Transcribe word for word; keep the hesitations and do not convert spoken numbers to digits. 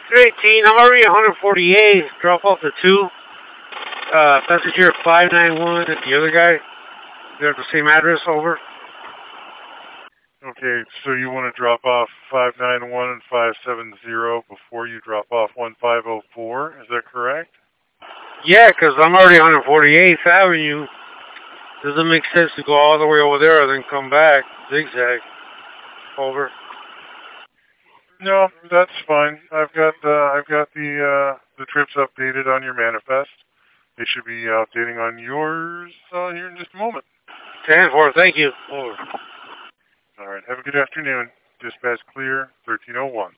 eighteen, I'm already one forty-eight. Drop off the two. Uh, passenger five nine one and the other guy. They're at the same address, over. Okay, so you want to drop off five nine one and five seven zero before you drop off one five zero four, is that correct? Yeah, because I'm already on forty-eighth Avenue. Doesn't make sense to go all the way over there and then come back. Zigzag. Over. No, that's fine. I've got uh, I've got the uh, the trips updated on your manifest. They should be updating on yours uh, here in just a moment. ten four, thank you. Over. All right, have a good afternoon. Dispatch clear, thirteen oh one.